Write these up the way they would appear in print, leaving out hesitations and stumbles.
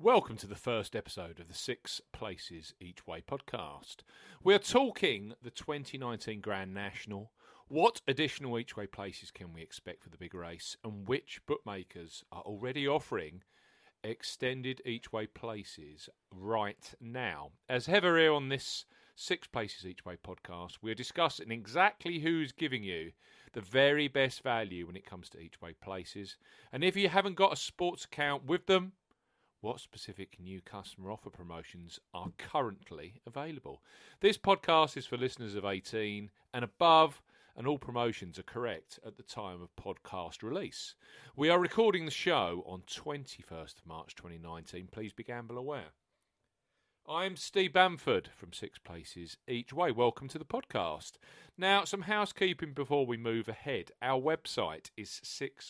Welcome to the first episode of the Six Places Each Way podcast. We are talking the 2019 Grand National. What additional each way places can we expect for the big race, and which bookmakers are already offering extended each way places right now? As ever here on this Six Places Each Way podcast, we are discussing exactly who's giving you the very best value when it comes to each way places. And if you haven't got a sports account with them, what specific new customer offer promotions are currently available? This podcast is for listeners of 18 and above, and all promotions are correct at the time of podcast release. We are recording the show on 21st of March 2019. Please be gamble aware. I'm Steve Bamford from Six Places Each Way. Welcome to the podcast. Now, some housekeeping before we move ahead. Our website is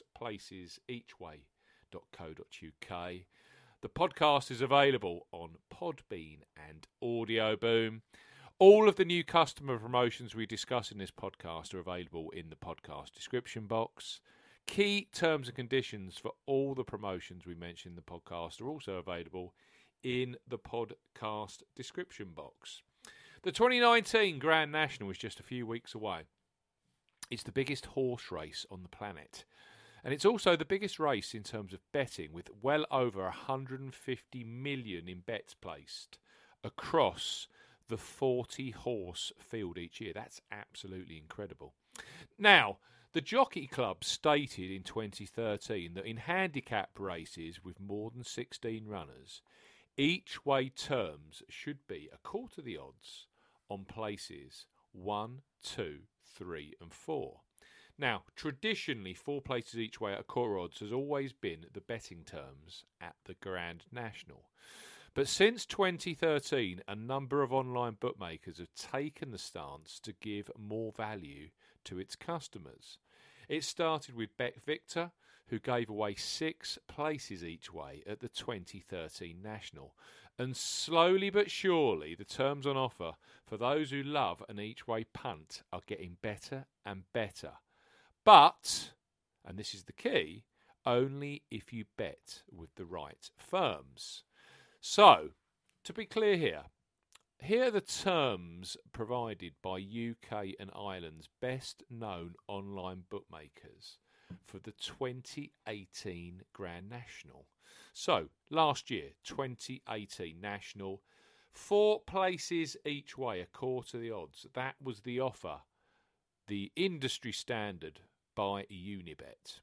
sixplaceseachway.co.uk. The podcast is available on Podbean and Audio Boom. All of the new customer promotions we discuss in this podcast are available in the podcast description box. Key terms and conditions for all the promotions we mention in the podcast are also available in the podcast description box. The 2019 Grand National is just a few weeks away. It's the biggest horse race on the planet. And it's also the biggest race in terms of betting, with well over 150 million in bets placed across the 40-horse field each year. That's absolutely incredible. Now, the Jockey Club stated in 2013 that in handicap races with more than 16 runners, each way terms should be a quarter the odds on places 1, 2, 3 and 4. Now, traditionally, 4 places each way at a quarter odds has always been the betting terms at the Grand National. But since 2013, a number of online bookmakers have taken the stance to give more value to its customers. It started with BetVictor, who gave away 6 places each way at the 2013 National. And slowly but surely, the terms on offer for those who love an each way punt are getting better and better. But, and this is the key, only if you bet with the right firms. So, to be clear here are the terms provided by UK and Ireland's best known online bookmakers for the 2018 Grand National. So, last year, 2018 National, 4 places each way, a quarter the odds. That was the offer, the industry standard by Unibet.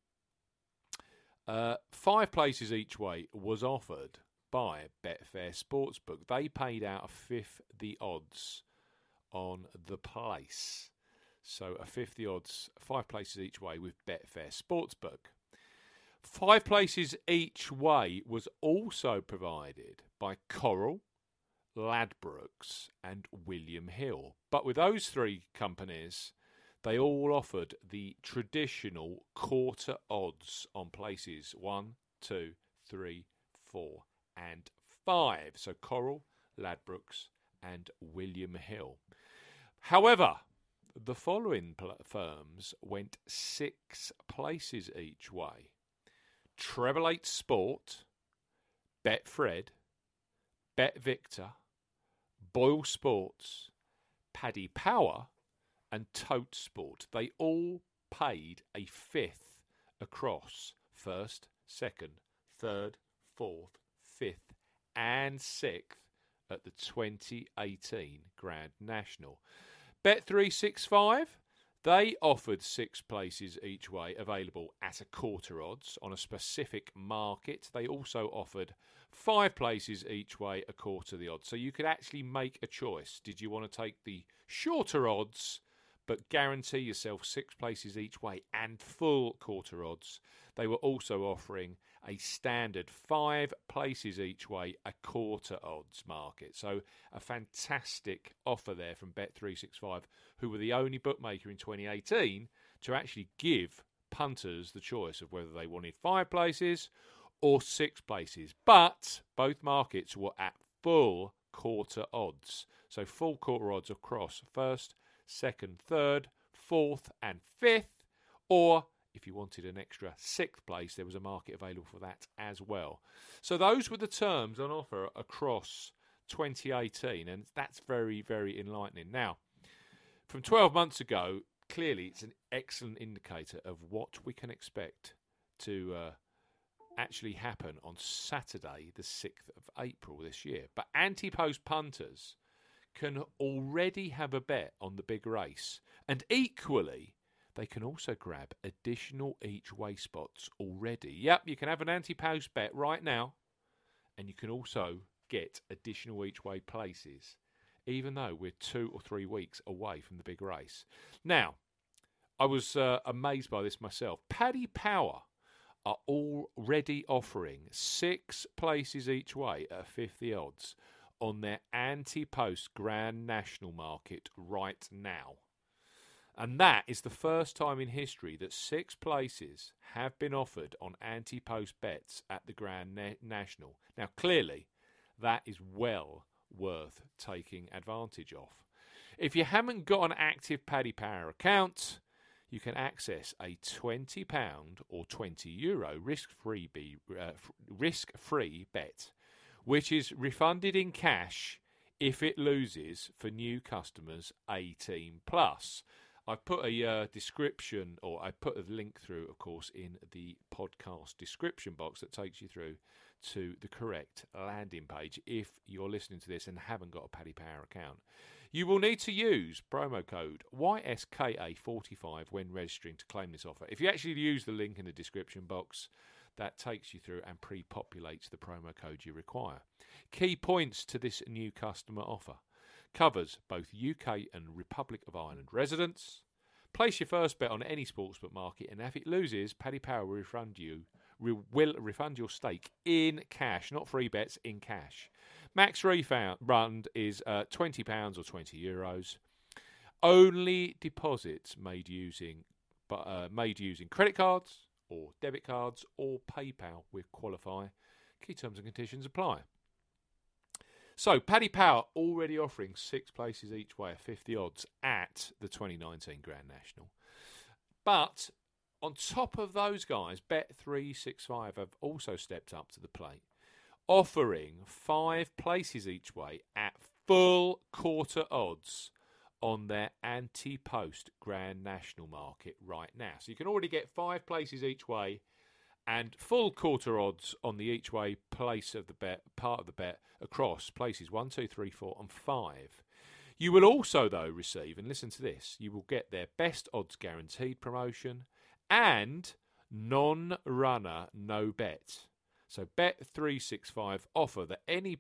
5 places each way was offered by Betfair Sportsbook. They paid out a fifth the odds on the place. So a fifth the odds, 5 places each way with Betfair Sportsbook. 5 places each way was also provided by Coral, Ladbrokes and William Hill. But with those 3 companies, they all offered the traditional quarter odds on places 1, 2, 3, 4 and 5. So Coral, Ladbrokes and William Hill. However, the following firms went 6 places each way. Treble 8 Sport, Betfred, BetVictor, Boyle Sports, Paddy Power and Tote Sport. They all paid a fifth across first, second, third, fourth, fifth and sixth at the 2018 Grand National. Bet365, they offered 6 places each way available at a quarter odds on a specific market. They also offered 5 places each way, a quarter the odds. So you could actually make a choice. Did you want to take the shorter odds but guarantee yourself 6 places each way and full quarter odds? They were also offering a standard 5 places each way, a quarter odds market. So a fantastic offer there from Bet365, who were the only bookmaker in 2018 to actually give punters the choice of whether they wanted 5 places or 6 places. But both markets were at full quarter odds. So full quarter odds across first, second, third, fourth and fifth, or if you wanted an extra 6th place, there was a market available for that as well. So those were the terms on offer across 2018, and that's very, very enlightening. Now, from 12 months ago, clearly it's an excellent indicator of what we can expect to actually happen on Saturday, the 6th of April this year. But anti-post punters can already have a bet on the big race, and equally, they can also grab additional each-way spots already. Yep, you can have an anti-post bet right now, and you can also get additional each-way places, even though we're 2 or 3 weeks away from the big race. Now, I was amazed by this myself. Paddy Power are already offering 6 places each way at 50 odds on their anti-post Grand National market right now. And that is the first time in history that 6 places have been offered on anti-post bets at the Grand National. Now, clearly, that is well worth taking advantage of. If you haven't got an active Paddy Power account, you can access a £20 or €20 risk-free bet, which is refunded in cash if it loses for new customers 18 plus. I've put a description, or I put a link through, of course, in the podcast description box that takes you through to the correct landing page if you're listening to this and haven't got a Paddy Power account. You will need to use promo code YSKA45 when registering to claim this offer. If you actually use the link in the description box, that takes you through and pre-populates the promo code you require. Key points to this new customer offer. Covers both UK and Republic of Ireland residents. Place your first bet on any sportsbook market, and if it loses, Paddy Power will refund your stake in cash, not free bets, in cash. Max refund is £20 or €20. Only deposits made using credit cards or debit cards or PayPal will qualify. Key terms and conditions apply. So, Paddy Power already offering 6 places each way at 50 odds at the 2019 Grand National. But on top of those guys, Bet365 have also stepped up to the plate, offering 5 places each way at full quarter odds on their anti-post Grand National market right now. So you can already get 5 places each way and full quarter odds on the each way place of the bet, part of the bet, across places 1, 2, 3, 4 and 5. You will also, though, receive, and listen to this, you will get their best odds guaranteed promotion and non-runner no bet. So Bet365 offer that any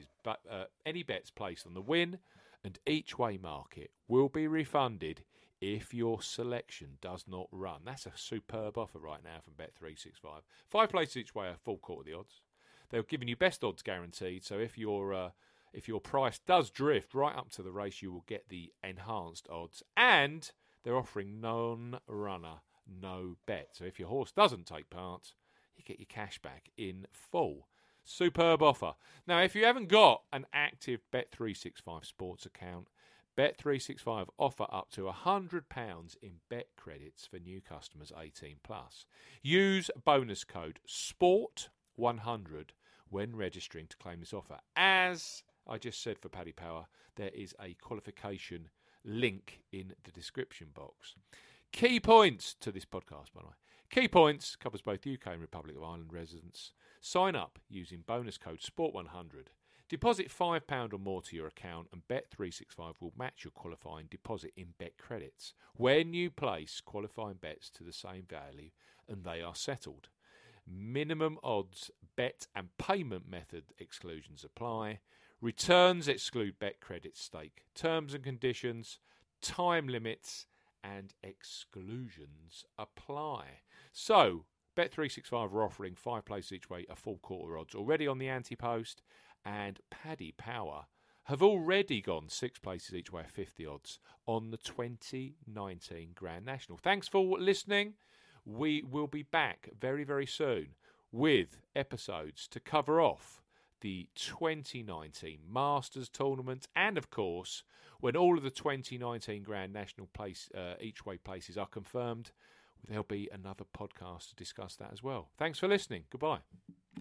bets placed on the win and each way market will be refunded if your selection does not run. That's a superb offer right now from Bet365. 5 places each way are full quarter of the odds. They're giving you best odds guaranteed, so if your price does drift right up to the race, you will get the enhanced odds. And they're offering non-runner no bet. So if your horse doesn't take part, you get your cash back in full. Superb offer. Now, if you haven't got an active Bet365 sports account, Bet365 offer up to £100 in bet credits for new customers 18 plus. Use bonus code SPORT100 when registering to claim this offer. As I just said for Paddy Power, there is a qualification link in the description box. Key points to this podcast, by the way. Key points covers both UK and Republic of Ireland residents. Sign up using bonus code SPORT100. Deposit £5 or more to your account and Bet365 will match your qualifying deposit in bet credits when you place qualifying bets to the same value and they are settled. Minimum odds, bet and payment method exclusions apply. Returns exclude bet credit stake. Terms and conditions, time limits and exclusions apply. So, Bet365 are offering 5 places each way at full quarter odds already on the anti-post, and Paddy Power have already gone 6 places each way at 50 odds on the 2019 Grand National. Thanks for listening. We will be back very, very soon with episodes to cover off the 2019 Masters tournament, and of course, when all of the 2019 Grand National each way places are confirmed, there'll be another podcast to discuss that as well. Thanks for listening. Goodbye.